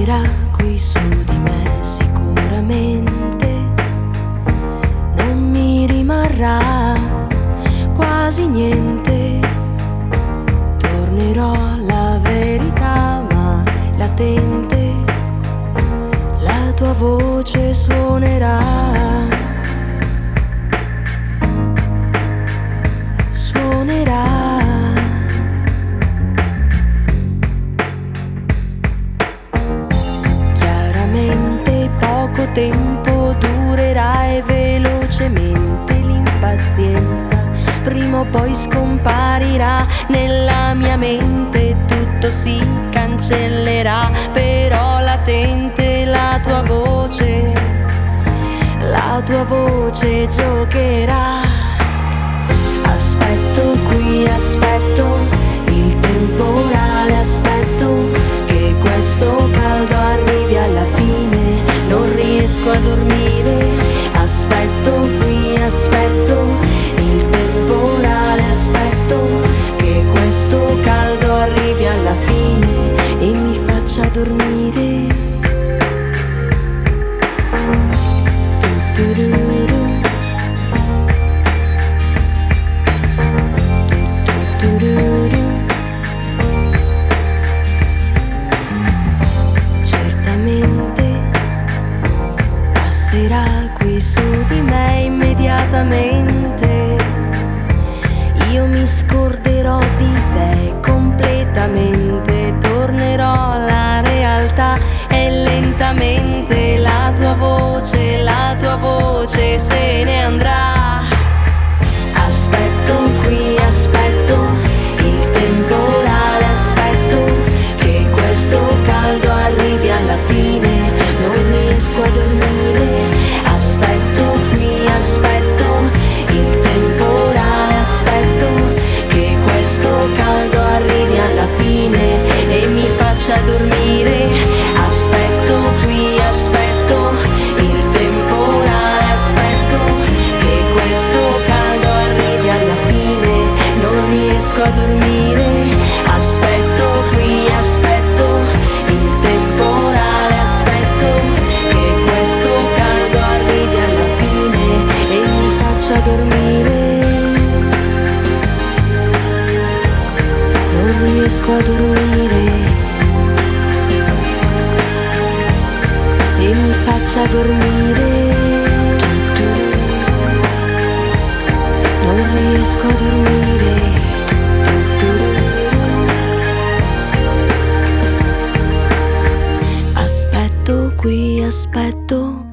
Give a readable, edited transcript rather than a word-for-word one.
passerà qui su di me sicuramente, non mi rimarrà quasi niente. Tornerò alla verità ma latente, la tua voce suonerà, suonerà. Chiaramente poco tempo durerà e velocemente l'impazienza prima o poi scomparirà nella mia mente, tutto si cancellerà, però latente la tua voce giocherà. Aspetto qui, aspetto il temporale, aspetto che questo caldo arrivi alla fine, non riesco a dormire. Aspetto qui, aspetto il temporale, aspetto che questo caldo arrivi alla fine e mi faccia dormire. Tu-tu-tu-tu. Certamente passerà qui su di me immediatamente, io mi scorderò di te completamente, tornerò alla realtà e lentamente la tua voce se ne andrà. Aspetto qui, aspetto il temporale, aspetto che questo caldo arrivi alla fine, non riesco a dormire. Aspetto qui, aspetto il temporale, aspetto che questo caldo arrivi alla fine e mi faccia dormire. Aspetto qui, aspetto il temporale, aspetto che questo caldo arrivi alla fine, non riesco a dormire. Aspetto qui, aspetto il temporale, aspetto che questo caldo arrivi alla fine e mi faccia dormire. Non riesco a dormire e mi faccia dormire. Non riesco a dormire. Aspetto qui, aspetto